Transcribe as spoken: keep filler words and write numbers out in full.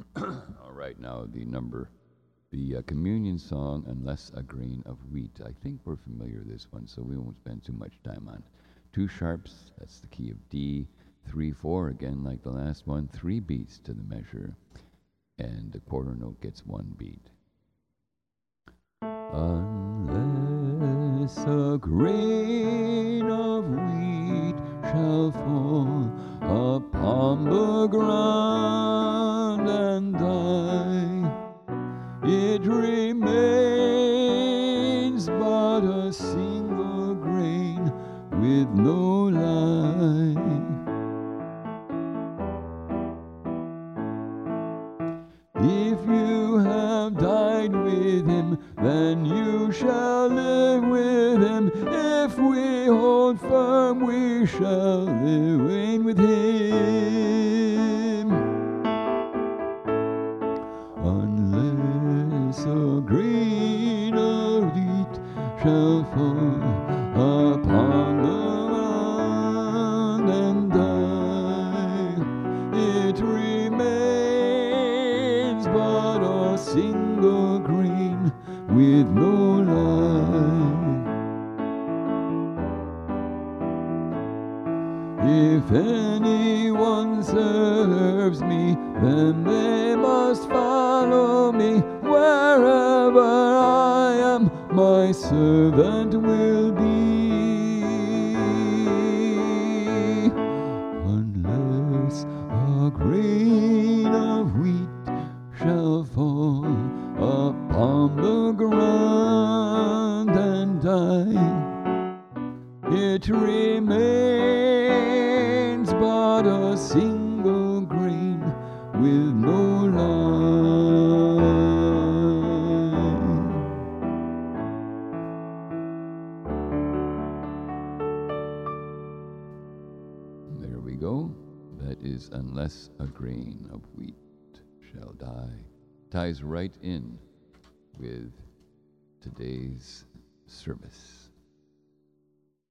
All right, now the number, the uh, communion song, Unless a Grain of Wheat. I think we're familiar with this one, so we won't spend too much time on it. Two sharps, that's the key of D. Three, four, again, like the last one. Three beats to the measure, and the quarter note gets one beat. Unless a grain of wheat shall fall upon the ground and die, it remains but a single grain with no life. If you have died with him, then you shall live with him. If we hold firm, we shall live reign with him. Unless a grain of wheat shall fall upon the ground and die, it remains but a single grain with no life. If anyone serves me, then they must follow me. Wherever I am, my servant will be. Unless a grain of wheat shall fall upon the ground and die, it remains but a single grain with no life. There we go. That is Unless a Grain of Wheat Shall Die. Ties right in with today's service.